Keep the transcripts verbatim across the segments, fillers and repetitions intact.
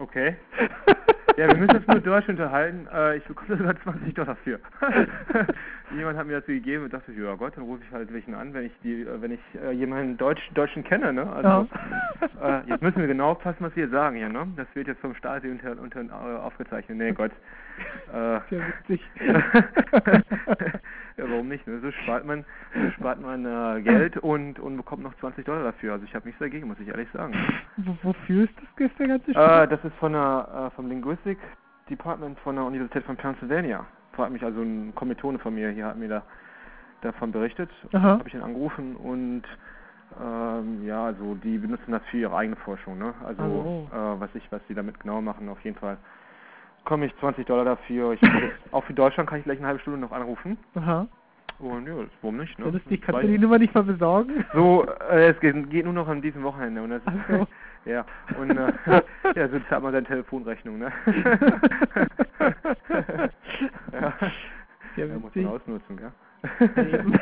Okay. Ja, wir müssen uns nur Deutsch unterhalten. Äh, ich bekomme sogar zwanzig Dollar für. Jemand hat mir das gegeben und dachte, ja Gott, dann rufe ich halt welchen an, wenn ich die, äh, wenn ich äh, jemanden Deutsch, Deutschen kenne, ne? Also äh, jetzt müssen wir genau aufpassen, was wir sagen hier, ne? Das wird jetzt vom Stasi unter, unter äh, aufgezeichnet. Nee, Gott. Äh, Sehr witzig. Ja, warum nicht? Ne? So spart man, so spart man äh, Geld und und bekommt noch zwanzig Dollar dafür. Also ich habe nichts dagegen, muss ich ehrlich sagen. Wo, wofür ist das, ist der ganze Äh, das ist von der, äh, vom Linguistic Department von der Universität von Pennsylvania. Fragt mich also ein Kommilitone von mir, hier hat mir da davon berichtet. Habe ich ihn angerufen und ähm, ja, also die benutzen das für ihre eigene Forschung, ne? Also oh. äh, was ich, was die damit genau machen, auf jeden Fall komme ich zwanzig Dollar dafür. Ich, auch für Deutschland kann ich gleich eine halbe Stunde noch anrufen. Aha. Und ja, warum nicht, ne? Ja, lustig, kannst du die Nummer nicht mal besorgen? So, äh, es geht, geht nur noch an diesem Wochenende und das Ach so. ja, und äh, ja, so zahlt man seine Telefonrechnung, ne? Ja, ja, ja, muss man ausnutzen, gell? Eben.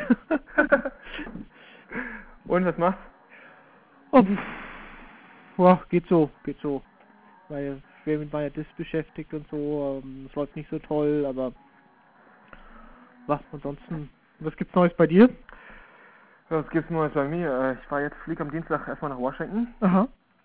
Und, was machst du? Oh, ja, geht so, geht so. Weil Schwämin war ja das beschäftigt und so, ähm, es läuft nicht so toll, aber was ansonsten, was gibt's Neues bei dir? Was gibt's Neues bei mir? Ich war jetzt, fliege am Dienstag erstmal nach Washington. Aha.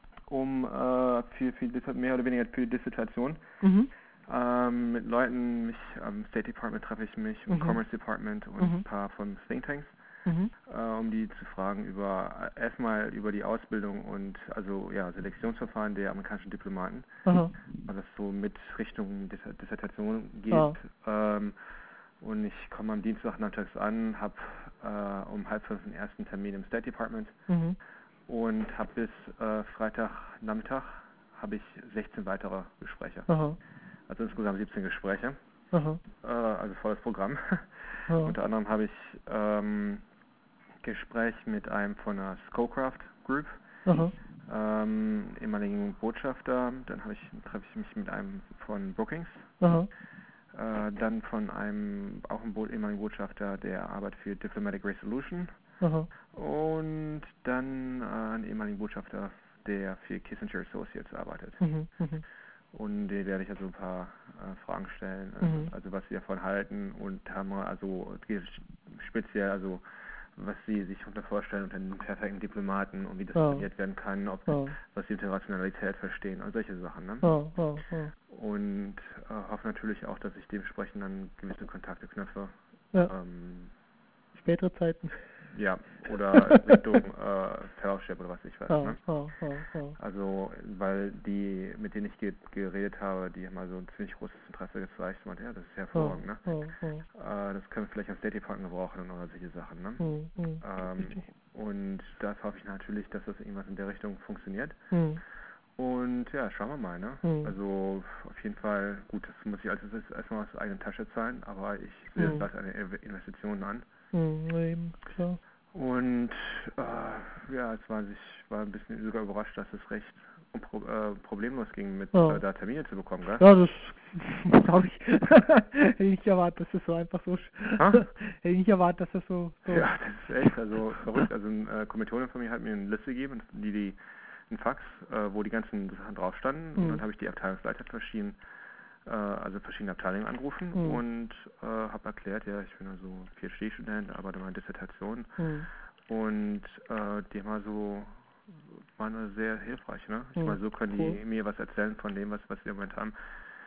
Um äh, für, für mehr oder weniger für die Dissertation. Mhm. Ähm, mit Leuten, mich am State Department treffe ich mich, und Mhm. Commerce Department und Mhm. ein paar von Think Tanks, mhm. äh, um die zu fragen über erstmal über die Ausbildung und also ja Selektionsverfahren der amerikanischen Diplomaten, Aha. weil das so mit Richtung Dis Dissertation geht. Ah. Ähm, und ich komme am Dienstag nachmittags an, habe äh, um halb fünf den ersten Termin im State Department. Mhm. Und habe bis äh, Freitagnachmittag habe ich sechzehn weitere Gespräche. Aha. Also insgesamt siebzehn Gespräche. Aha. Äh, also volles Programm. Aha. Unter anderem habe ich ähm, Gespräch mit einem von der Scowcraft Group, Aha. ähm, ehemaligen Botschafter. Dann habe ich treffe ich mich mit einem von Brookings. Aha. Äh, dann von einem auch einem Bo ehemaligen Botschafter, der arbeitet für Diplomatic Resolution. Aha. Und dann äh, einen ehemaligen Botschafter, der für Kissinger Associates arbeitet. Mhm. Mhm. Und den werde ich also ein paar äh, Fragen stellen, Mhm. also was sie davon halten und haben wir also speziell also was sie sich unter vorstellen unter einem perfekten Diplomaten und wie das Ah. trainiert werden kann, ob Ah. was sie Internationalität verstehen und solche Sachen. Ne? Ah. Ah. Ah. Und äh, hoffe natürlich auch, dass ich dementsprechend dann gewisse Kontakte knüpfe. Ja. Ähm, Spätere Zeiten. Ja, oder Richtung äh, Fellowship oder was ich weiß. Ah, Ne? ah, ah, ah. Also, weil die, mit denen ich ge geredet habe, die haben also ein ziemlich großes Interesse gezeigt. Ich meinte, ja, das ist hervorragend, ne? Ah, ah. Äh, das können wir vielleicht am State Department gebrauchen oder solche Sachen, ne? Hm, hm. Ähm, und das hoffe ich natürlich, dass das irgendwas in der Richtung funktioniert. Hm. Und ja, schauen wir mal, ne? Hm. Also auf jeden Fall, gut, das muss ich als erstmal aus der eigenen Tasche zahlen, aber ich sehe Hm. das als eine Investition an. Hm, eben, klar. Und äh, ja, es war ich war ein bisschen sogar überrascht, dass es recht unpro äh, problemlos ging, mit Ja. äh, da Termine zu bekommen, gell? Ja, das glaube ich. Hätte ich nicht erwartet, dass es so einfach so. Hätte ich nicht erwartet, dass das so. so. Ja, das ist echt also verrückt. Also ein äh, Kommilitone von mir hat mir eine Liste gegeben, die die ein Fax, äh, wo die ganzen Sachen drauf standen. Hm. Und dann habe ich die Abteilungsleiter verschieden, äh, also verschiedene Abteilungen angerufen Hm. und äh, habe erklärt, ja, ich bin also PhD-Student, arbeite meine Dissertation. Hm. Und äh, die haben also waren sehr hilfreich, ne? Ich Hm. meine, so können Cool. die mir was erzählen von dem, was was wir im Moment haben.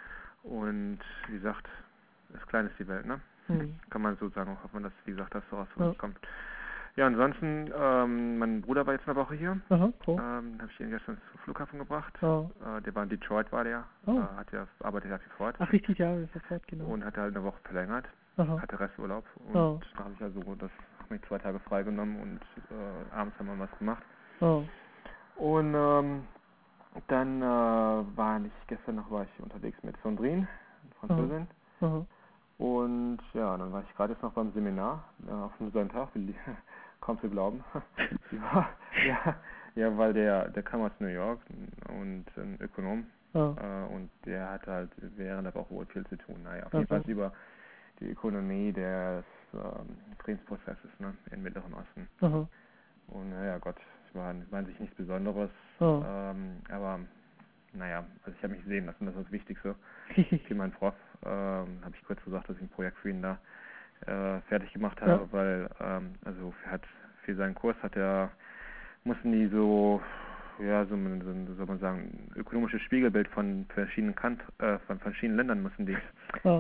Und wie gesagt, das Kleine ist die Welt, ne? Hm. Kann man so sagen, hoffen, dass, wie gesagt, das so was Ja. kommt. Ja, ansonsten, ähm, mein Bruder war jetzt eine Woche hier. Aha, cool. Ähm, habe ich ihn gestern zum Flughafen gebracht. Ja. Äh, der war in Detroit, war der. Oh. Äh, hat ja, arbeitet ja für Ford. Ach, richtig, ja, sofort, genau. Und hat halt eine Woche verlängert. Aha. Hatte Resturlaub. Und Oh. da habe ich also das hab mir zwei Tage freigenommen und äh, abends haben wir was gemacht. Oh. Und ähm, dann äh, war ich gestern noch war ich unterwegs mit Sandrine, Französin. Aha. Und ja, dann war ich gerade jetzt noch beim Seminar, äh, auf dem Sonntag, will die, kaum zu glauben. Die war, ja, ja, weil der, der kam aus New York und ein Ökonom. Oh. Äh, und der hat halt während der Woche wohl viel zu tun. Naja, auf jeden Fall Also. über die Ökonomie des ähm, Friedensprozesses, ne, im Mittleren Osten. Aha. Und naja, Gott, es war, war an sich nichts Besonderes, Oh. ähm, aber naja, also ich habe mich sehen lassen, das ist das Wichtigste. Für meinen Prof ähm, habe ich kurz gesagt, dass ich ein Projekt für ihn da äh, fertig gemacht habe, Ja. weil ähm, also er hat für seinen Kurs hat er mussten die so ja so, so soll man sagen ein ökonomisches Spiegelbild von verschiedenen Kant äh, von verschiedenen Ländern mussten die Oh.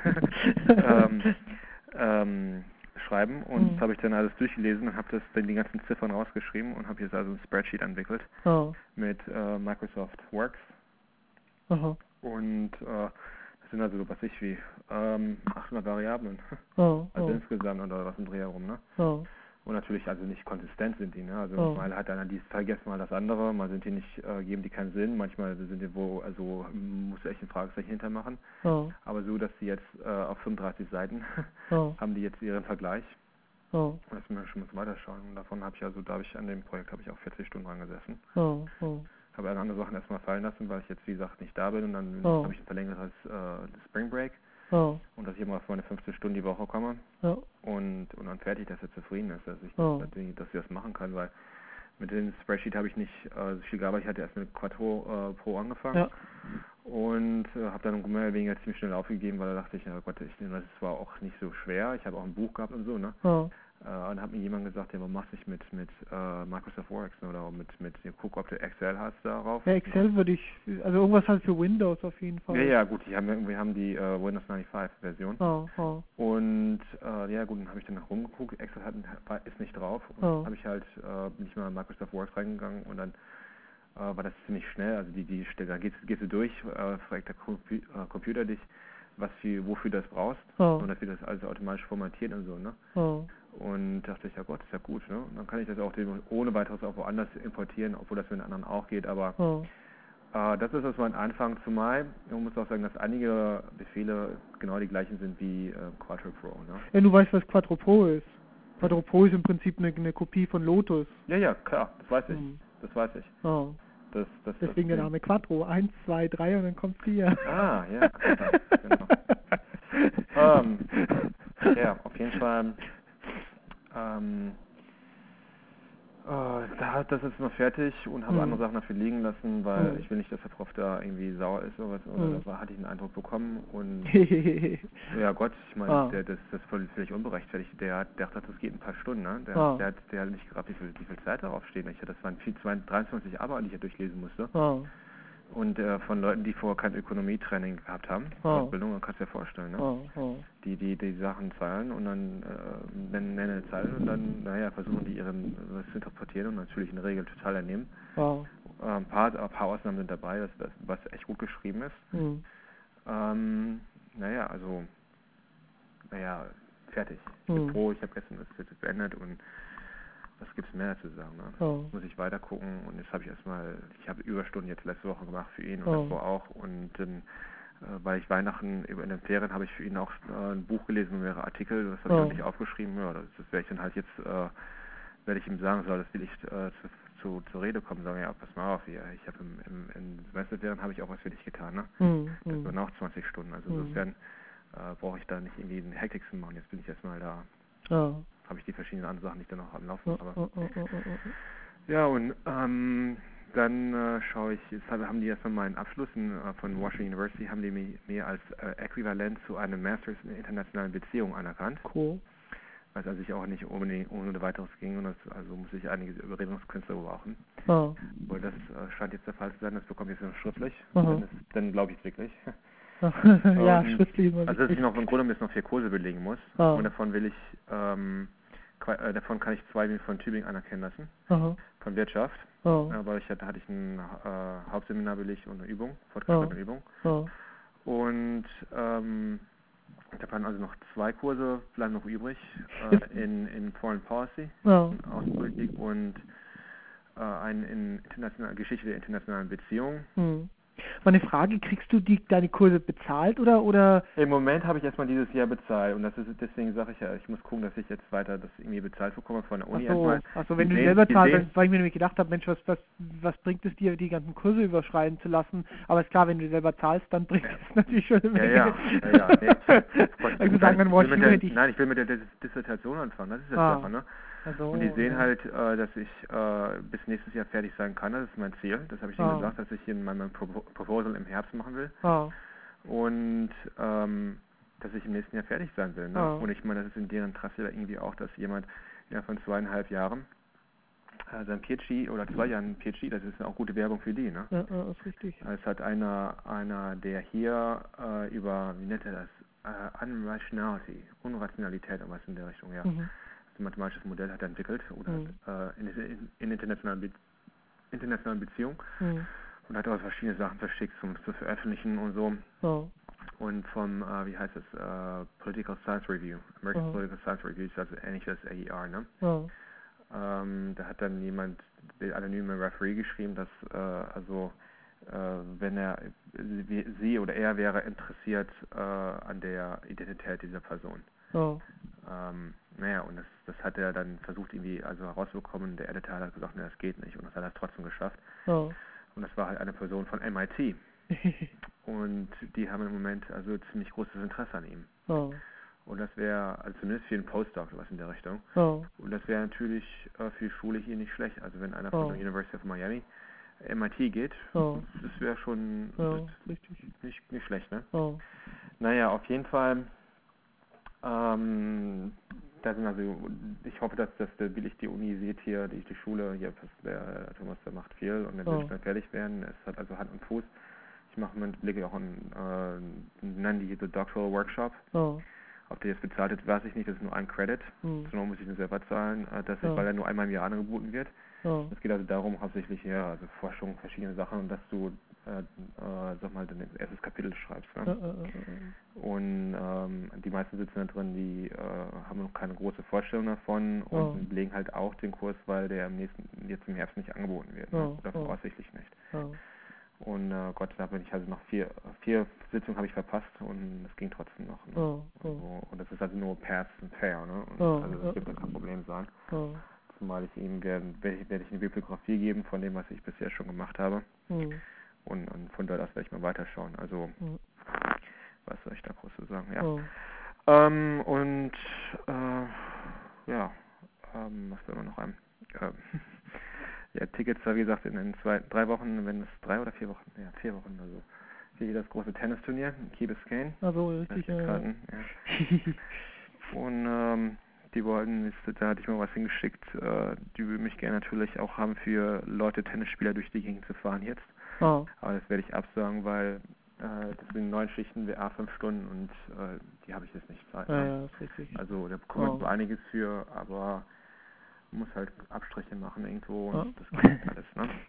ähm, ähm, schreiben und Mhm. das habe ich dann alles durchgelesen und habe das dann die ganzen Ziffern rausgeschrieben und habe jetzt also ein Spreadsheet entwickelt Oh. mit äh, Microsoft Works Aha. und äh, das sind also was ich wie ähm, achthundert Variablen, Oh. also Oh. insgesamt oder was im Dreh herum, ne? Oh. Und natürlich also nicht konsistent sind die, ne? Also Oh. mal hat einer dies vergessen, mal das andere, mal sind die nicht, äh, geben die keinen Sinn, manchmal sind die wo, also musst du echt ein Fragezeichen hintermachen. Oh. Aber so, dass sie jetzt äh, auf fünfunddreißig Seiten Oh. haben die jetzt ihren Vergleich. Oh. Lass mir schon mal weiterschauen. Und davon habe ich also, da habe ich an dem Projekt habe ich auch vierzig Stunden dran gesessen. Oh. Oh. Habe alle anderen Sachen erstmal fallen lassen, weil ich jetzt wie gesagt nicht da bin und dann Oh. habe ich ein verlängertes äh, Spring Break Oh. und dass ich immer auf meine fünfzehn Stunden die Woche komme Ja. und und dann fertig, dass er zufrieden ist, dass ich Oh. das, dass ich das machen kann, weil mit dem Spreadsheet habe ich nicht äh, so viel gearbeitet. Ich hatte erst mit Quattro äh, Pro angefangen Ja. und äh, habe dann mehr oder weniger ziemlich schnell aufgegeben, weil da dachte ich, ja Gott, ich, das war auch nicht so schwer. Ich habe auch ein Buch gehabt und so, ne? Oh. Äh, und dann hat mir jemand gesagt, ja, warum machst du nicht mit mit äh, Microsoft Works, ne? Oder mit mit ja, guck, ob du Excel hast darauf. Ja, Excel würde ich, also irgendwas halt für Windows auf jeden Fall. Ja, ja, gut, die haben wir haben die äh, Windows fünfundneunzig Version. Oh. Oh. Und äh, ja gut, dann habe ich dann noch rumgeguckt, Excel hat, war, ist nicht drauf und Oh. habe ich halt äh, bin ich mal in Microsoft Works reingegangen und dann äh, war das ziemlich schnell, also die die Stelle, da gehst, gehst du durch, äh, fragt der Compu äh, Computer dich, was für, wofür du das brauchst Oh. und das wird das alles automatisch formatiert und so, ne? Oh. Und dachte ich, ja Gott, ist ja gut, ne? Und dann kann ich das auch den, ohne weiteres auch woanders importieren, obwohl das mit den anderen auch geht, aber Oh. äh, das ist also mein Anfang zumal. Man muss auch sagen, dass einige Befehle genau die gleichen sind wie äh, Quattro Pro, ne? Ja, du weißt, was Quattro Pro ist. Quattro Pro ist im Prinzip eine, eine Kopie von Lotus. Ja, ja, klar, das weiß ich, Hm. das weiß ich. Oh. Das, das, Deswegen das, der Name Quattro. Eins, zwei, drei und dann kommt vier. Ah, ja, klar, genau. ähm, ja, auf jeden Fall. Ähm, äh, da, das ist noch fertig und habe Hm. andere Sachen dafür liegen lassen, weil Hm. ich will nicht, dass der Prof da irgendwie sauer ist oder was. Oder Hm. da hatte ich einen Eindruck bekommen und ja Gott, ich meine, Ah. der das das ist völlig, völlig unberechtfertigt. Der hat der dachte, das geht ein paar Stunden, ne? Der, Ah. der hat der hat nicht gehabt, wie viel, wie viel Zeit darauf steht. Ich, das waren viel, dreiundzwanzig Arbeiten, die ich ja durchlesen musste. Oh. Und äh, von Leuten, die vorher kein Ökonomietraining gehabt haben, Oh. Ausbildung, dann kannst du dir vorstellen, ne? Oh. Oh. Die, die, die Sachen zahlen und dann äh, nennen, nennen eine Zahl und dann, naja, versuchen die ihren was zu interpretieren und natürlich in der Regel total daneben. Oh. Äh, ein paar, ein paar Ausnahmen sind dabei, das, das, was echt gut geschrieben ist. Hm. Ähm, naja, also, naja, fertig. Ich bin Hm. froh, ich habe gestern das jetzt beendet und was gibt's mehr zu sagen, ne? Oh. Jetzt muss ich weiter gucken und jetzt habe ich erstmal, ich habe Überstunden jetzt letzte Woche gemacht für ihn und Oh. davor auch und dann, äh, weil ich Weihnachten über in den Ferien habe ich für ihn auch äh, ein Buch gelesen und mehrere Artikel, das habe ich Oh. noch nicht aufgeschrieben, ja, das, das werde ich dann halt jetzt, äh, werde ich ihm sagen soll, das will ich äh, zu, zu, zur Rede kommen, sagen, ja, pass mal auf, hier, ich habe im, im, in Semesterferien habe ich auch was für dich getan, ne? Hm. Das Hm. waren auch zwanzig Stunden, also Hm. insofern äh, brauche ich da nicht irgendwie einen Hektik zu machen, jetzt bin ich erstmal da. Oh. Habe ich die verschiedenen anderen Sachen nicht dann noch am Laufen. Oh. Aber Oh. Oh. Oh. Oh. ja, und ähm, dann äh, schaue ich, jetzt haben die erstmal meinen Abschluss in, äh, von Washington University, haben die mir, mir als äh, äquivalent zu einem Masters in internationalen Beziehungen anerkannt. Cool. Was also ich auch nicht unbedingt ohne weiteres ging und das, also muss ich einige Überredungskünste brauchen. Oh. Weil das äh, scheint jetzt der Fall zu sein, das bekomme ich jetzt noch schriftlich. Aha. Dann, ist- dann glaube ich es wirklich. Ja, Und, schriftlich immer also dass ich wichtig. noch im Grunde jetzt noch vier Kurse belegen muss. Ah. Und davon will ich, ähm, qua- äh, davon kann ich zwei von Tübingen anerkennen lassen, Aha. von Wirtschaft. Oh. Ja, weil ich hatte, hatte ich ein äh, Hauptseminar belegt und eine Übung, fortgeschrittene Oh. Übung. Oh. Und ähm, da waren also noch zwei Kurse, bleiben noch übrig, äh, in, in Foreign Policy, Oh. in Außenpolitik und äh, einen in internationale Geschichte der internationalen Beziehungen. Hm. Meine Frage, kriegst du die deine Kurse bezahlt oder oder Im Moment habe ich erstmal dieses Jahr bezahlt und das ist deswegen sage ich ja, ich muss gucken, dass ich jetzt weiter das irgendwie bezahlt bekomme von der Uni Achso, erstmal. also wenn Die du sehen- selber die zahlst, sehen- dann, weil ich mir nämlich gedacht habe, Mensch, was, was, was bringt es dir, die ganzen Kurse überschreiben zu lassen? Aber ist klar, wenn du selber zahlst, dann bringt es natürlich schon eine Ja, Menge. ja, ja, ja. Nee, Also sagen, dann ich will Washington mit der, hätte ich... nein, ich will mit der Dis- Dissertation anfangen, das ist das Ah. Sache, ne? Also, Und die sehen ja. halt, äh, dass ich äh, bis nächstes Jahr fertig sein kann. Das ist mein Ziel. Das habe ich denen Ah. gesagt, dass ich in meinem Pro Proposal im Herbst machen will. Ah. Und ähm, dass ich im nächsten Jahr fertig sein will. Ne? Ah. Und ich meine, das ist in deren Interesse irgendwie auch, dass jemand innerhalb von zweieinhalb Jahren äh, sein PhD oder zwei Jahren PhD, das ist auch gute Werbung für die. Ne? Ja, ja, ist richtig. Es hat einer, einer der hier äh, über, wie nennt er das, äh, Unrationality, Unrationalität, was in der Richtung, ja. Mhm. Ein mathematisches Modell hat er entwickelt oder Mhm. äh, in, in, in internationalen, Be internationalen Beziehungen Mhm. und hat auch verschiedene Sachen verschickt zum zu veröffentlichen und so. Ja. Und vom, äh, wie heißt es, äh, Political Science Review, American Ja. Political Science Review, ist also ähnlich wie das A E R, ne? Ja. Ähm, da hat dann jemand, der anonyme Referee geschrieben, dass äh, also äh, wenn er sie, sie oder er wäre interessiert äh, an der Identität dieser Person. Ja. Ähm, naja, und das, das hat er dann versucht irgendwie also herauszubekommen. Der Editor hat gesagt, ne, das geht nicht, und das hat er trotzdem geschafft. Ja. Und das war halt eine Person von M I T. Und die haben im Moment also ziemlich großes Interesse an ihm. Ja. Und das wäre, also zumindest für einen Postdoc, was in der Richtung. Ja. Und das wäre natürlich äh, für die Schule hier nicht schlecht. Also wenn einer von Ja. der University of Miami M I T geht, Ja. das wäre schon Ja, richtig. nicht, nicht schlecht, ne? Ja. Naja, auf jeden Fall, ähm, da sind also, ich hoffe, dass das billig die Uni sieht hier, die, die Schule hier, der Thomas, der macht viel, und dann Ja. will ich dann fertig werden. Es hat also Hand und Fuß. Ich mache mit Blick auch einen, äh, nennen die The Doctoral Workshop. Ja. Ob der jetzt bezahlt wird, weiß ich nicht, das ist nur ein Credit. Hm. Sondern muss ich den selber zahlen, äh, dass ich, Ja. weil er nur einmal im Jahr angeboten wird. Ja. Es geht also darum, hauptsächlich ja, also Forschung, verschiedene Sachen, und dass du, äh, äh, sag mal, dein erstes Kapitel schreibst. Ne? Ja, ja, ja, ja. Und ähm, die meisten sitzen da drin, die äh, haben noch keine große Vorstellung davon Ja. und belegen halt auch den Kurs, weil der im nächsten, jetzt im Herbst nicht angeboten wird. Ne? Ja. Oder Ja. voraussichtlich nicht. Ja. Und äh, Gott sei Dank bin ich also noch vier, vier Sitzungen habe ich verpasst, und es ging trotzdem noch. Ne? Ja. Und, so, und das ist also nur Pass und Fair, ne? Und Ja. also Ja. das dürfte kein Problem sein. Ja. Zumal ich ihm werde, werde ich, werde ich eine Bibliografie geben von dem, was ich bisher schon gemacht habe. Hm. Und, und von dort aus werde ich mal weiterschauen. Also, Hm. was soll ich da groß zu sagen? Ja. Ja. Ähm, und äh, ja, ähm, was soll man noch ein? Ähm, ja, Tickets, wie gesagt, in, in zwei, drei Wochen, wenn es drei oder vier Wochen, ja, vier Wochen, also hier das große Tennisturnier in Key Biscayne. Also richtig, Das ist ja. Karten, ja. Und ähm, die wollten, da hatte ich mal was hingeschickt, äh, die würden mich gerne natürlich auch haben für Leute, Tennisspieler durch die Gegend zu fahren jetzt. Ah. Aber das werde ich absagen, weil äh, das sind neun Schichten, wir a fünf Stunden, und äh, die habe ich jetzt nicht Zeit. Ja, Ne? ja, ist richtig. Also da bekommt man Oh. so einiges für, aber man muss halt Abstriche machen irgendwo, und Ah. das geht nicht alles.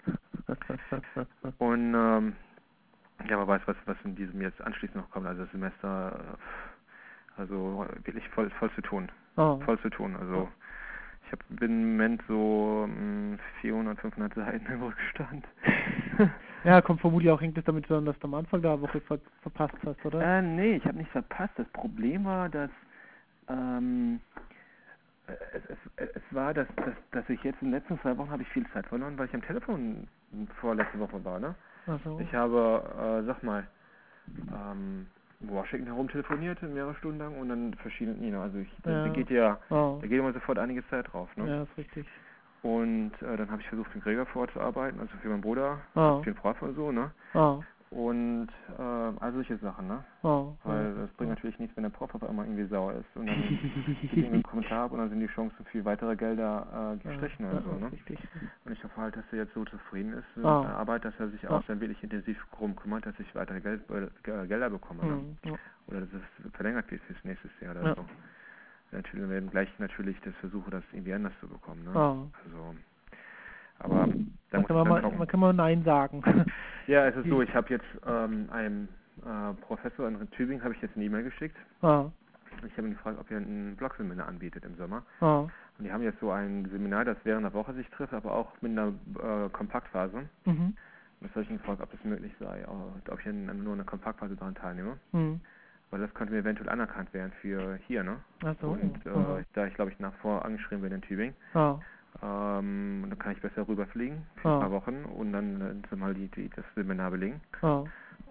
Ne? Und ähm, ja, man weiß, was, was in diesem jetzt anschließend noch kommt. Also das Semester, äh, also wirklich voll, voll zu tun. Oh. Voll zu tun. Also Oh. ich hab, bin im Moment so mh, vierhundert, fünfhundert Seiten im Rückstand. Ja, kommt vermutlich auch hängt es damit zusammen, dass du am Anfang der Woche ver verpasst hast, oder? Äh, nee, ich habe nicht verpasst. Das Problem war, dass ähm, es, es, es war, dass, dass, dass ich jetzt in den letzten zwei Wochen habe ich viel Zeit verloren, weil ich am Telefon vorletzte Woche war, ne? Ach so. Ich habe, äh, sag mal, ähm, in Washington herum telefoniert mehrere Stunden lang, und dann verschiedene, you know, also ich, da, Ja. da geht ja, Oh. da geht immer sofort einige Zeit drauf, ne? Ja, ist richtig. Und äh, dann habe ich versucht, den Gregor vorzuarbeiten, also für meinen Bruder, Oh. für den Frau oder so, ne? Oh. Und äh, all solche Sachen, ne? Oh. Weil Oh. das bringt natürlich nichts, wenn der Prof auf einmal irgendwie sauer ist, und dann gibt irgendwie einen Kommentar ab, und dann sind die Chancen für weitere Gelder äh, gestrichen Ja, und so, ja, ne? ist richtig. Und ich hoffe halt, dass er jetzt so zufrieden ist mit Oh. seiner Arbeit, dass er sich Ja. auch dann wirklich intensiv darum kümmert, dass ich weitere Geld, äh, Gelder bekomme, ne? Hm. Ja. Oder dass es verlängert wird fürs nächste Jahr oder Ja. so. Natürlich werden gleich natürlich das versuche, das irgendwie anders zu bekommen, ne? Oh. Also, aber da Man muss kann ich man, dann mal, gucken. man kann mal Nein sagen. Ja, es ist so, ich habe jetzt ähm, einem äh, Professor in Tübingen habe ich jetzt eine E-Mail geschickt. Ah. Ich habe ihn gefragt, ob er ein Blog-Seminar anbietet im Sommer. Ah. Und die haben jetzt so ein Seminar, das während der Woche sich trifft, aber auch mit einer äh, Kompaktphase. Mhm. Und das habe ich ihn gefragt, ob es möglich sei, ob ich in, nur eine Kompaktphase daran teilnehme. Mhm. Weil das könnte mir eventuell anerkannt werden für hier, ne? Ach so. Und äh, Aha. da ich, glaube ich, nach vor angeschrieben werde in Tübingen, Ah. ähm, dann kann ich besser rüberfliegen für Ah. ein paar Wochen und dann äh, mal die, die, das Seminar belegen. Ah.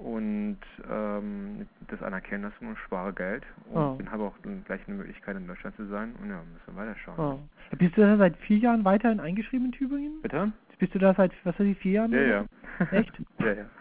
und ähm, das anerkennen lassen und spare Geld und Oh. dann habe auch dann gleich eine Möglichkeit in Deutschland zu sein und ja, müssen wir weiterschauen. Oh. Bist du da seit vier Jahren weiterhin eingeschrieben in Tübingen? Bitte? Bist du da seit, was weiß ich, vier Jahren? Ja, oder? ja. Echt? ja, ja.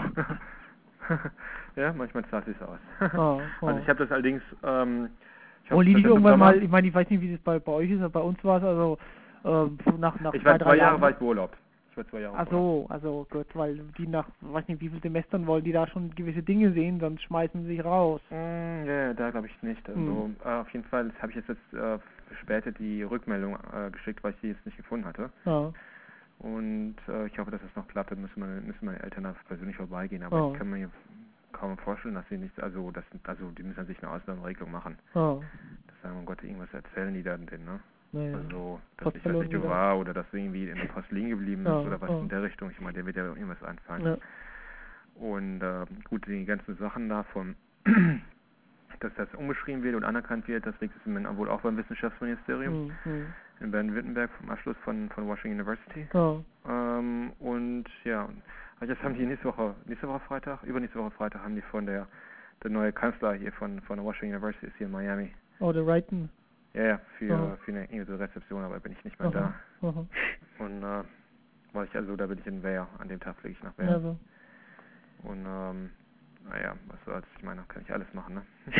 ja, manchmal zahlt es aus. Oh, oh. Also ich habe das allerdings, ähm, ich Oh, habe liege das ich im irgendwann Sommer, mal, ich meine, ich weiß nicht, wie das bei, bei euch ist, aber bei uns war es also ähm, nach, nach ich zwei, war drei zwei Jahre Jahren. war ich im Urlaub. Ich war zwei Jahre Ach im Urlaub. so, also gut, weil die nach, weiß nicht, wie viel Semestern wollen die da schon gewisse Dinge sehen, sonst schmeißen sie sich raus. Mm, ja, ja, da glaube ich nicht. Also Hm. äh, auf jeden Fall habe ich jetzt, jetzt äh, später die Rückmeldung äh, geschickt, weil ich die jetzt nicht gefunden hatte. Ja. Und äh, ich hoffe, dass es noch klappt. Dann müssen meine, müssen meine Eltern da persönlich vorbeigehen. Aber Oh. ich kann mir kaum vorstellen, dass sie nicht, also das, also die müssen sich eine Ausnahmeregelung machen. Oh. Das sagen, oh Gott, irgendwas erzählen die dann denn, ne? Naja. Also, dass Post ich das verloren nicht so wieder. war oder dass irgendwie in der Post liegen geblieben ist Ja, oder was ja. in der Richtung. Ich meine, der wird ja irgendwas einfallen. Ja. Und äh, gut, die ganzen Sachen da von, dass das umgeschrieben wird und anerkannt wird, das liegt es wohl auch beim Wissenschaftsministerium Hm, hm. in Baden-Württemberg vom Abschluss von, von Washington University. Ja. Ähm, und ja, und jetzt haben die nächste Woche, nächste Woche Freitag, übernächste Woche Freitag haben die von der, der neue Kanzler hier von, von der Washington University ist hier in Miami. Oh, der Wrighton. Ja, ja, für, Aha. für eine englische Rezeption, aber bin ich nicht mehr Aha. da. Aha. Und äh, weil ich also, da bin ich in Wehr, an dem Tag fliege ich nach Wehr. Ja, so. Und ähm, naja, was soll's, ich meine, kann ich alles machen, ne?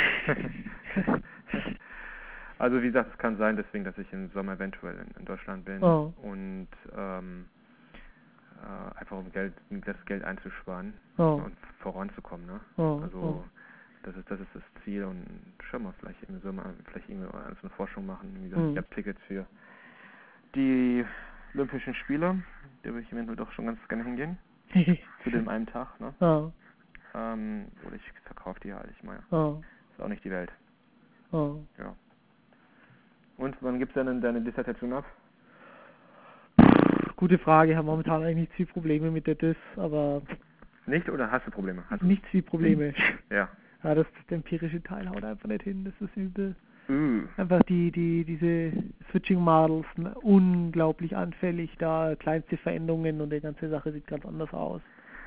Also wie gesagt, es kann sein, deswegen, dass ich im Sommer eventuell in, in Deutschland bin Oh. und ähm, äh, einfach um Geld, um das Geld einzusparen Oh. und voranzukommen, ne? Oh. Also Oh. das ist das ist das Ziel und schau mal, vielleicht im Sommer vielleicht irgendwie so eine Forschung machen. Wie gesagt, Hm. ich habe Tickets für die Olympischen Spiele, da würde ich eventuell doch schon ganz gerne hingehen. Zu dem einen Tag, ne? Oh. Ähm, oder ich verkaufe die halt, ich meine. Oh. Ist auch nicht die Welt. Oh. Ja. Und wann gibt's denn deine Dissertation ab? Gute Frage, ich habe momentan eigentlich nicht viel Probleme mit der Dis, aber Nicht oder hast du Probleme? Hast du? nicht viel Probleme. Ja. Ja, das der empirische Teil haut einfach nicht hin, das ist übel. Uh. Einfach die, die, diese Switching Models ne, unglaublich anfällig, da kleinste Veränderungen und die ganze Sache sieht ganz anders aus.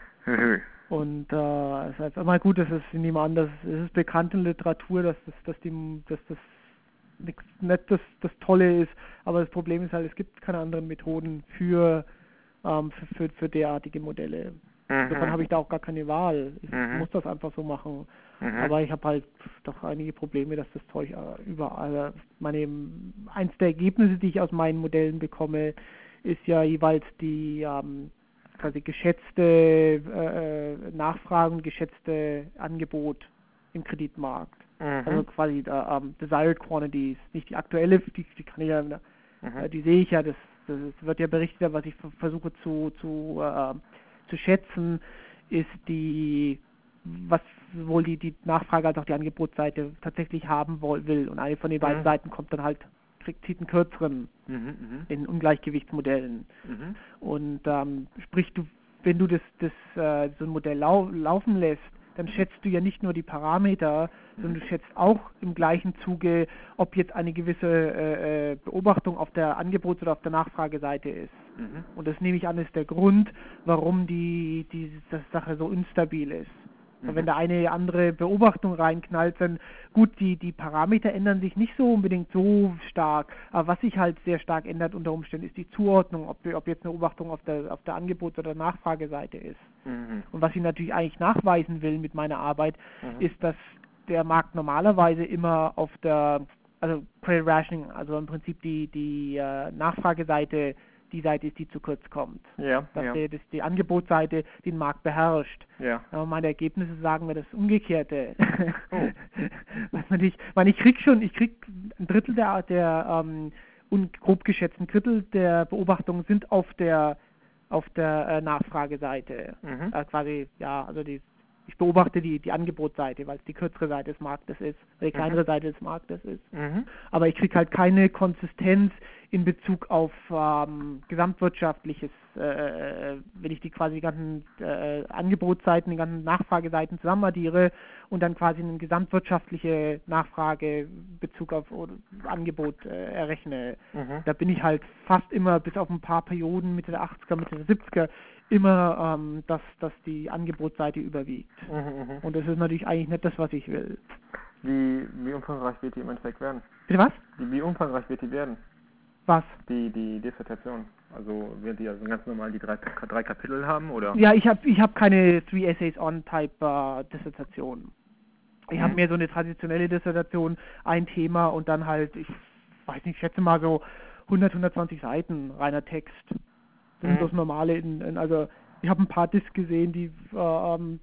Und äh, es ist einfach mal gut, dass es in ihm anders, es ist bekannt in Literatur, dass das, dass die, dass das nix, nicht das, das Tolle ist, aber das Problem ist halt, es gibt keine anderen Methoden für, ähm, für, für, für derartige Modelle. Insofern habe ich da auch gar keine Wahl. Ich Mhm. muss das einfach so machen. Mhm. Aber ich habe halt doch einige Probleme, dass das Zeug äh, überall, meine, eins der Ergebnisse, die ich aus meinen Modellen bekomme, ist ja jeweils die ähm, quasi geschätzte äh, Nachfrage und geschätzte Angebot im Kreditmarkt. Mhm. Also quasi äh, ähm, desired quantities, nicht die aktuelle, die, die kann ich ja, Mhm. äh, die sehe ich ja, das, das wird ja berichtet, was ich v- versuche zu zu äh, zu schätzen, ist die, was sowohl die, die Nachfrage als auch die Angebotsseite tatsächlich haben woll, will. Und eine von den beiden Mhm. Seiten kommt dann halt, kriegt, zieht einen kürzeren Mhm. Mhm. in Ungleichgewichtsmodellen. Mhm. Und ähm, sprich, du, wenn du das, das äh, so ein Modell lau laufen lässt, dann schätzt du ja nicht nur die Parameter, sondern du schätzt auch im gleichen Zuge, ob jetzt eine gewisse äh, äh, Beobachtung auf der Angebots- oder auf der Nachfrageseite ist. Mhm. Und das nehme ich an, ist der Grund, warum die, die das Sache so instabil ist. Weil wenn Mhm. da eine andere Beobachtung reinknallt, dann gut, die, die Parameter ändern sich nicht so unbedingt so stark, aber was sich halt sehr stark ändert unter Umständen ist die Zuordnung, ob, ob jetzt eine Beobachtung auf der, auf der Angebots- oder Nachfrageseite ist. Mhm. Und was ich natürlich eigentlich nachweisen will mit meiner Arbeit, Mhm. ist, dass der Markt normalerweise immer auf der, also Credit Rationing, also im Prinzip die, die äh, Nachfrageseite, die Seite ist, die zu kurz kommt. Ja, Dass, ja. die, dass die Angebotsseite den Markt beherrscht. Ja. Aber meine Ergebnisse sagen mir das Umgekehrte. Oh. Was natürlich, ich meine, ich krieg schon, ich krieg ein Drittel der, der ähm, und grob geschätzt ein Drittel der Beobachtungen sind auf der auf der äh, Nachfrageseite. Mhm. Äh, quasi, ja, also die, ich beobachte die, die Angebotsseite, weil es die kürzere Seite des Marktes ist, oder die kleinere Mhm. Seite des Marktes ist. Mhm. Aber ich kriege halt keine Konsistenz in Bezug auf ähm, gesamtwirtschaftliches, äh, äh, wenn ich die quasi die ganzen äh, Angebotsseiten, die ganzen Nachfrageseiten zusammen addiere und dann quasi eine gesamtwirtschaftliche Nachfrage Bezug auf oder Angebot äh, errechne. Mhm. Da bin ich halt fast immer, bis auf ein paar Perioden Mitte der achtziger, Mitte der siebziger, immer, ähm, dass, dass die Angebotsseite überwiegt. Mhm, mhm. Und das ist natürlich eigentlich nicht das, was ich will. Wie, wie umfangreich wird die im Endeffekt werden? Bitte was? Wie, wie umfangreich wird die werden? Was? Die, die Dissertation. Also wird die also ganz normal die drei, drei Kapitel haben, oder? Ja, ich habe ich hab keine Three Essays on Type äh, Dissertation. Ich Mhm. habe mehr so eine traditionelle Dissertation, ein Thema und dann halt, ich weiß nicht, ich schätze mal so hundert, hundertzwanzig Seiten reiner Text. Das sind Mhm. das normale, in, in, also ich habe ein paar Discs gesehen, die äh, ähm,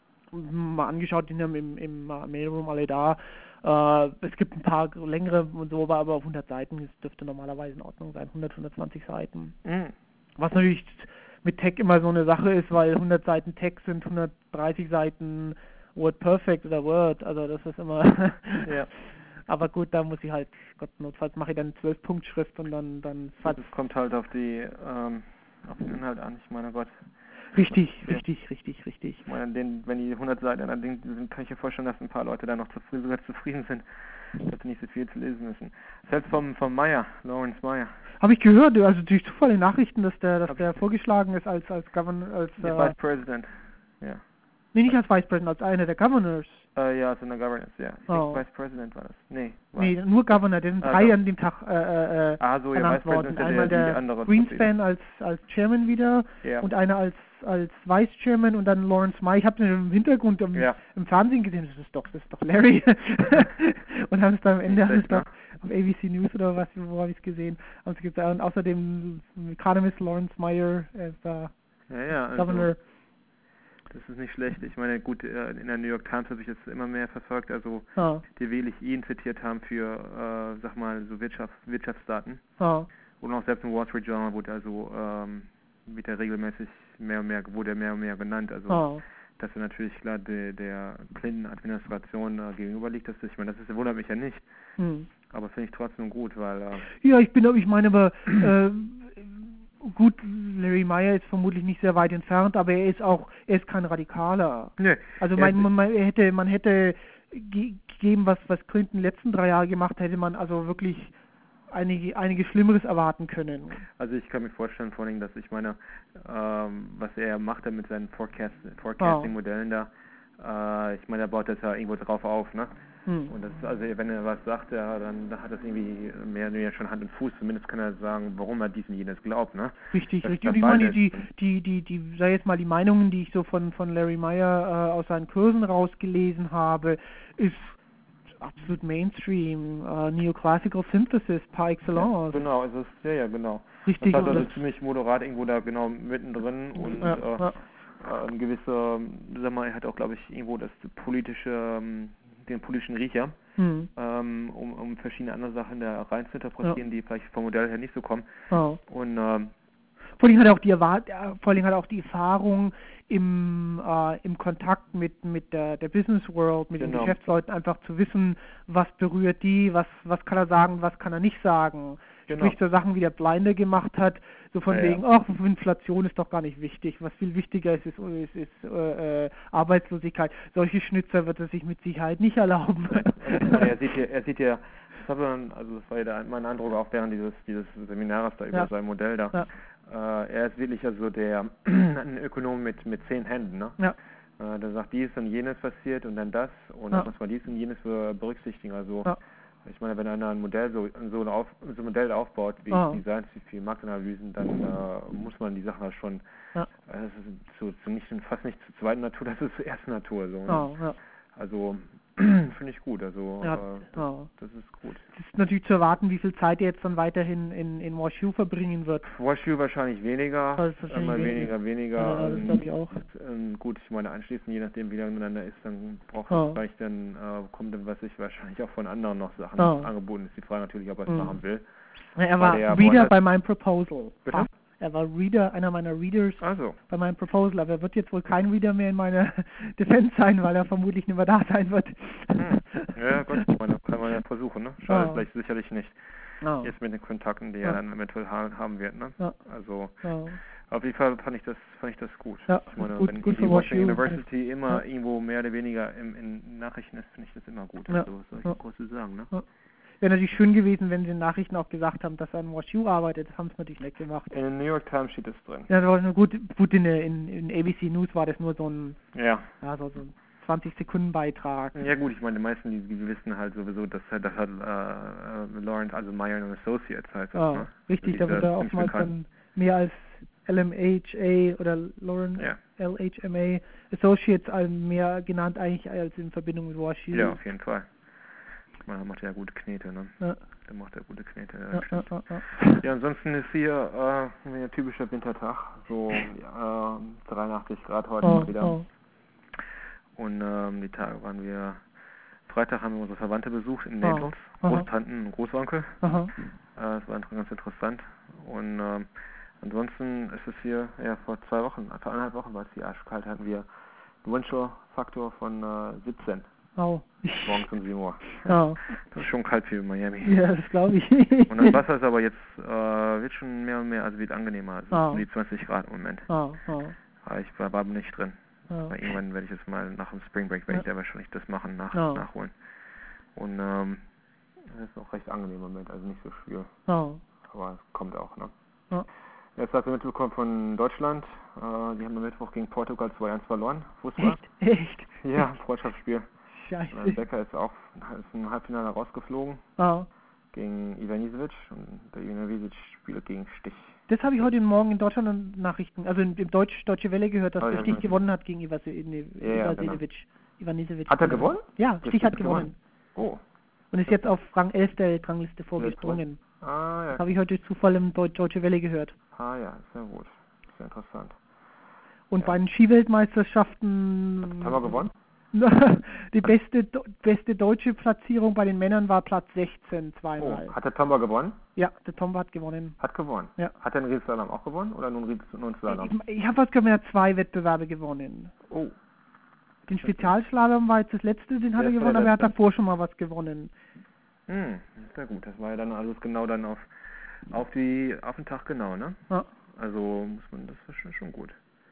mal angeschaut, die haben im, im äh, Mailroom alle da. Äh, es gibt ein paar längere und so, aber auf hundert Seiten, das dürfte normalerweise in Ordnung sein, hundert, hundertzwanzig Seiten. Mhm. Was natürlich mit Tech immer so eine Sache ist, weil hundert Seiten Text sind hundertdreißig Seiten WordPerfect oder Word, also das ist immer... Ja. Aber gut, da muss ich halt, Gott, notfalls mache ich dann zwölf Punkt Schrift und dann... dann Das kommt halt auf die, ähm, auf den Inhalt an. Ich meine, Gott. Richtig, Ja. richtig, richtig, richtig. Ich meine, den, wenn die hundert Seiten an Ding sind, kann ich mir vorstellen, dass ein paar Leute da noch zufrieden, sogar zufrieden sind, dass sie nicht so viel zu lesen müssen. Selbst vom, vom Meyer, Lawrence Meyer. Habe ich gehört, also durch Zufall in Nachrichten, dass der, dass Hab der vorgeschlagen ist als als Governor, als Der äh, Vice President. Ja. nee, nicht als Vice President, als einer der Governors. Äh, ja, so eine Governance, ja. Ich Oh. denke, Vice President war das. Nee, war Nee, nur Governor, der sind Ah, drei doch. an dem Tag äh, äh, äh, Ah, so, ja, ernannt Vice President worden. ist ja Einmal der, die der andere Greenspan als als Chairman wieder Ja. und einer als als Vice Chairman und dann Lawrence Meyer. Ich habe den im Hintergrund im, Ja. im Fernsehen gesehen, das ist doch, das ist doch Larry. Und haben es dann am Ende haben es schlecht, ne? doch auf A B C News oder was, wo habe ich es gesehen. Und es gibt und außerdem Economist Lawrence Meyer als äh, Ja, ja, also, Governor. das ist nicht schlecht. Ich meine, gut, äh, in der New York Times habe ich jetzt immer mehr verfolgt, also Ah, die wählig ihn zitiert haben für, äh, sag mal, so Wirtschaft, Wirtschaftsdaten. ah, Und auch selbst im Wall Street Journal wurde also, ähm, wird er regelmäßig mehr und mehr, wurde er mehr und mehr genannt. Also, ah. dass er natürlich klar de, der Clinton-Administration äh, gegenüber liegt, das ist, ich meine, das ist, wundert mich ja nicht. Hm. Aber finde ich trotzdem gut, weil, äh, Ja, ich bin, aber ich meine aber, äh, gut, Larry Meyer ist vermutlich nicht sehr weit entfernt, aber er ist auch, er ist kein Radikaler. ne, Also er mein, ist- man, man er hätte, man hätte ge- gegeben, was, was Clinton die letzten drei Jahre gemacht, hätte man also wirklich einige, einiges Schlimmeres erwarten können. Also ich kann mir vorstellen, vor allem, dass ich meine, ähm, was er macht da mit seinen Forecast, Forecasting-Modellen da, äh, ich meine, er baut das ja irgendwo drauf auf, ne? Hm. Und das ist, also wenn er was sagt, ja, dann hat das irgendwie mehr oder weniger schon Hand und Fuß, zumindest kann er sagen, warum er dies und jenes glaubt, ne? Richtig, Das- richtig. das Und ich meine, beides. die, die, die, die, sag jetzt mal, die Meinungen, die ich so von, von Larry Meyer äh, aus seinen Kursen rausgelesen habe, ist absolut Mainstream, äh, Neoclassical Synthesis par Ja, excellence. genau, also es ist, ja, ja, genau. Richtig, Das hat und also das- ziemlich moderat irgendwo da genau mittendrin und Ja, äh, ja. äh, ein gewisser, sag mal, er hat auch, glaube ich, irgendwo das politische, ähm, den politischen Riecher, Hm. ähm, um, um verschiedene andere Sachen da rein zu interpretieren, die vielleicht vom Modell her nicht so kommen. Ja. Und ähm, Vor allem hat er auch die Erwart äh, vor allem hat er auch die Erfahrung im äh, im Kontakt mit mit der der Business World, mit den Genau. Geschäftsleuten einfach zu wissen, was berührt die, was was kann er sagen, was kann er nicht sagen. Genau. Sprich so Sachen wie der Blinder gemacht hat, so von Ja, wegen, ja. ach, Inflation ist doch gar nicht wichtig. Was viel wichtiger ist, ist, ist, ist äh, äh, Arbeitslosigkeit. Solche Schnitzer wird er sich mit Sicherheit nicht erlauben. also ich meine, er sieht ja, er sieht ja, das, man, also das war ja der, mein Eindruck auch während dieses dieses Seminars da über Ja. sein Modell da. Ja. Äh, er ist wirklich also der ein Ökonom mit mit zehn Händen, ne? Ja. Äh, der sagt, dies und jenes passiert und dann das und Ja. dann muss man dies und jenes be- berücksichtigen. Also Ja. ich meine, wenn einer ein Modell so so ein, auf, so ein Modell aufbaut, wie Ah. Designs wie viel Marktanalysen, dann äh, muss man die Sachen halt schon, Ja. äh, das ist zu, zu nicht fast nicht zur zweiten Natur, das ist zur ersten Natur so. Ne? Ja. Ja. Also finde ich gut. Also Ja. äh, das, Ja. das ist gut. Es ist natürlich zu erwarten, wie viel Zeit er jetzt dann weiterhin in, in Washoe verbringen wird. Washoe wahrscheinlich weniger, Also wahrscheinlich immer weniger. weniger, weniger. Ja, das ähm, glaube ich auch. ähm, gut, ich meine anschließend, je nachdem wie lange miteinander ist, dann braucht Ja. es vielleicht dann, äh, kommt dann was ich wahrscheinlich auch von anderen noch Sachen Ja. angeboten ist. Die Frage natürlich, ob er es Mhm. machen will. Ja, er Weil war der Reader woanders- bei meinem Proposal. Bitte? Ah, er war Reader, einer meiner Readers Also, bei meinem Proposal, aber er wird jetzt wohl kein Reader mehr in meiner Defense sein, weil er vermutlich nicht mehr da sein wird. hm. ja Gott, ich meine, kann man ja versuchen, ne? Schadet Ja. vielleicht sicherlich nicht. Ja. Jetzt mit den Kontakten, die Ja. er dann eventuell ha haben wird, ne? Ja. Also, Ja. auf jeden Fall fand ich das, fand ich das gut. Ja, Ich meine, gut- wenn gut die für Washington Washoe. University immer Ja. irgendwo mehr oder weniger im, in Nachrichten ist, finde ich das immer gut. Ja. Also, was soll ich Ja. groß zu sagen, ne? Ja. wäre natürlich schön gewesen, wenn sie in den Nachrichten auch gesagt haben, dass er an WashU arbeitet. Das haben sie natürlich nicht gemacht. In den New York Times steht es drin. Ja, das war nur gut, gut in, in, in A B C News war das nur so ein, Ja. ja, so, so ein zwanzig Sekunden Beitrag. Ja gut, ich meine, die meisten, die, die wissen halt sowieso, dass das hat äh, Lawrence, also Meyer and Associates heißt das, Ah, ne? richtig, Also da wird dieser er ziemlich oftmals bekannt. dann mehr als L M H A oder Lawrence Ja. L H M A Associates also mehr genannt eigentlich als in Verbindung mit WashU. Ja, auf jeden Fall. Man macht ja gute Knete, ne? Ja. Der macht ja gute Knete, ja, Ja, stimmt. ja, ja, Ja, ansonsten ist hier äh, ein typischer Wintertag, so ja, dreiundachtzig Grad heute ja. mal wieder. Oh, Und ähm, die Tage waren wir, Freitag haben wir unsere Verwandte besucht in Ah, Naples, aha. Großtanten und Großonkel. oh. Aha. Äh, das war ganz interessant. Und ähm, ansonsten ist es hier, ja vor zwei Wochen, vor eineinhalb Wochen war es hier arschkalt, hatten wir einen Windchill-Faktor von äh, siebzehn. Oh. Morgens um sieben Uhr. Ja. Das ist schon kalt für Miami. Ja, das glaube ich. Und das Wasser ist aber jetzt, äh, wird schon mehr und mehr, also wird angenehmer. Also Ah. um die zwanzig Grad im Moment. Ah, ah, Aber ich war, war nicht drin. ah. Weil irgendwann werde ich jetzt mal nach dem Spring Break, werde ich Ja. da wahrscheinlich das machen, nach, Ja. nachholen. Und ähm, das ist auch recht angenehm im Moment, also nicht so schwül. Ah. Aber es kommt auch, ne? Ah. Jetzt hast du mitbekommen von Deutschland, äh, die haben am Mittwoch gegen Portugal zwei eins verloren, Fußball. Echt? Echt? Ja, Freundschaftsspiel. Scheiße. Und Becker ist auch ist im Halbfinale rausgeflogen Ah. gegen Ivanisevic und der Ivanisevic spielt gegen Stich. Das habe ich heute Morgen in Deutschland in Nachrichten, also in, im Deutsch, Deutsche Welle gehört, dass Oh, der ja, Stich ja. gewonnen hat gegen Ivanisevic. Ja, ja, genau. Ivanisevic. Hat er gewonnen? Ja, Der Stich hat Stich gewonnen. Oh. Und ist jetzt auf Rang elf der Rangliste vorgesprungen. Ah ja. Das habe ich heute durch Zufall im Deu Deutsche Welle gehört. Ah ja, sehr gut. Sehr interessant. Und Ja. bei den Skiweltmeisterschaften Haben wir gewonnen? die beste beste deutsche Platzierung bei den Männern war Platz sechzehn Oh, zweimal. hat der Tomba gewonnen? Ja, der Tom hat gewonnen. Hat gewonnen. Ja. Hat der in Riesenslalom auch gewonnen oder nun Ries nun Slalom? Ich, ich habe was gehört, er hat zwei Wettbewerbe gewonnen. Oh, Den Spezialslalom war jetzt das letzte, den hat Der er ist gewonnen, der aber er hat letzte. davor schon mal was gewonnen. hm, sehr gut. Das war ja dann alles genau dann auf auf die auf den Tag genau, ne? Ja. Also muss man, das ist schon, schon gut.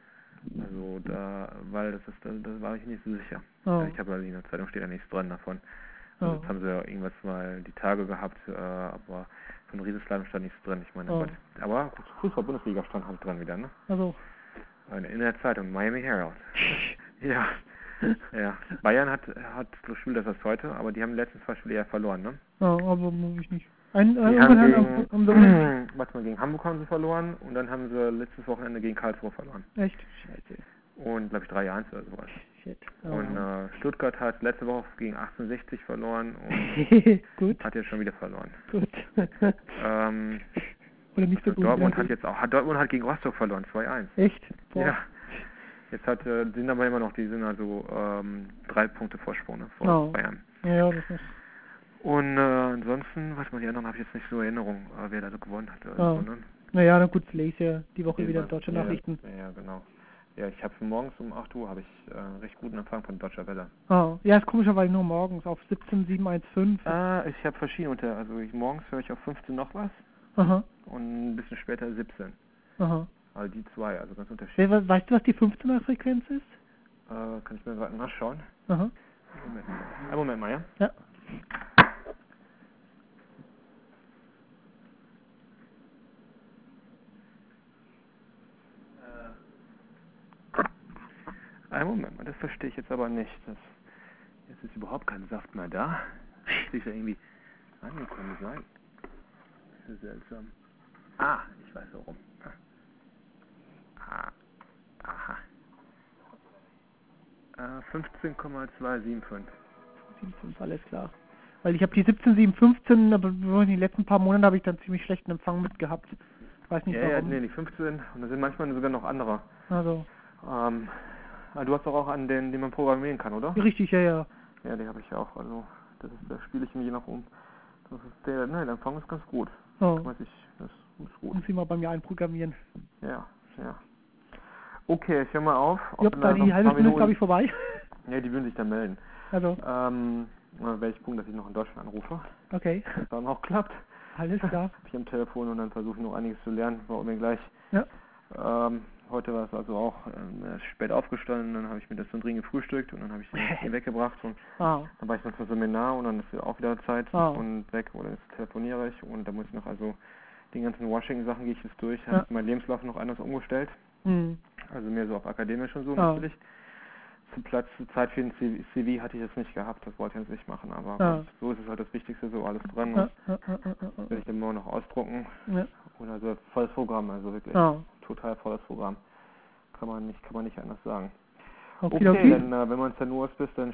Also da, weil das ist, da, da war ich nicht so sicher. Oh. Ich habe ja in der Zeitung steht ja nichts dran davon. Also Oh. jetzt haben sie ja irgendwas mal die Tage gehabt, äh, aber von Riesenslalom stand nichts drin. Ich meine, Oh. Gott. Aber Fußball-Bundesliga stand halt dran wieder, ne? Also. In der Zeitung, Miami Herald. Ja. Ja. Bayern hat hat so Spiel das erst heute, aber die haben die letzten zwei Spiele ja verloren, ne? Ja, aber muss ich nicht. Ein, Die äh, haben haben, gegen, haben, haben, warte mal, gegen Hamburg haben sie verloren und dann haben sie letztes Wochenende gegen Karlsruhe verloren. echt? Scheiße. Und glaube ich drei eins oder sowas. Shit. Oh. Und äh, Stuttgart hat letzte Woche gegen achtzehnhundertsechzig verloren und Gut, hat jetzt schon wieder verloren. gut. Ähm, Oder nicht so gut. Dortmund ja. hat jetzt auch, hat Dortmund hat gegen Rostock verloren, zwei eins. Echt? Boah. Ja. Jetzt hat, äh, sind aber immer noch, die sind also ähm, drei Punkte Vorsprung ne, vor Oh. Bayern. Ja, ja, das ist. Und äh, ansonsten, warte mal, die anderen habe ich jetzt nicht so in Erinnerung, äh, wer da so gewonnen hat. Äh, Oh. sondern Naja, na gut, lese ja die Woche wieder Irgendwas- deutsche ja, Nachrichten. Ja, genau. Ja, ich habe morgens um acht Uhr habe ich äh, recht guten Empfang von Deutscher Welle. Oh. Ja, ist komischerweise nur morgens auf siebzehn sieben eins fünf. Ah, ich habe verschiedene unter, also ich, morgens höre ich auf fünfzehn noch was Aha, und ein bisschen später siebzehn. aha. Also die zwei, also ganz unterschiedlich. We- Weißt du, was die fünfzehner Frequenz ist? Äh, kann ich mir gerade nachschauen? Aha. Moment. Einen Moment mal, ja? Ja. Einen Moment mal, das verstehe ich jetzt aber nicht. Das, jetzt ist überhaupt kein Saft mehr da. Das ist ja irgendwie angekommen sein. Das ist seltsam. Ah, ich weiß warum. Ah, aha. Äh, fünfzehn Komma zwei sieben fünf. sieben fünf, alles klar. Weil ich habe die siebzehn sieben fünfzehn, aber in den letzten paar Monaten habe ich dann ziemlich schlechten Empfang mitgehabt. Weiß nicht Ja, ja, warum. nee, die fünfzehn. Und da sind manchmal sogar noch andere. Also, Ähm, ah, du hast doch auch an den, den man programmieren kann, oder? richtig, ja, ja. Ja, den habe ich auch. Also, das ist, da spiele ich mir je nach um. Das ist der, ne, der Empfang ist ganz gut. Oh. Weiß ich, das ist gut. Muss ich mal bei mir einprogrammieren. Ja, ja. Okay, ich höre mal auf. Jupp, wir da noch die ein halbe paar Stunde ist, Minuten- glaube ich, vorbei. Ja, die würden sich dann melden. Also, Ähm, dann werde ich gucken, dass ich noch in Deutschland anrufe. okay. Dass dann auch klappt. Alles klar. Ich am Telefon und dann versuche ich noch einiges zu lernen. War mir gleich. Ja. Ähm, heute war es also auch ähm, spät aufgestanden, dann habe ich mir das so dringend gefrühstückt und dann habe ich den hier weggebracht und Ah, dann war ich noch zum Seminar und dann ist auch wieder Zeit Ah. und weg oder jetzt telefoniere ich und da muss ich noch also die ganzen Washington-Sachen gehe ich jetzt durch, Ja. habe meinen Lebenslauf noch anders umgestellt, hm. also mehr so auf akademisch und so Ah. natürlich. Zu Platz, zur Zeit für den C V hatte ich jetzt nicht gehabt, das wollte ich jetzt nicht machen, aber Ja. gut, so ist es halt das Wichtigste, so alles drin Ja, und ja, ja, ja, ja, werde ich dann morgen noch ausdrucken ja. und also volles Programm, also wirklich Ja. total volles Programm, kann man nicht, kann man nicht anders sagen. Okay, Okay, okay. dann äh, wenn wir uns dann nur bis dann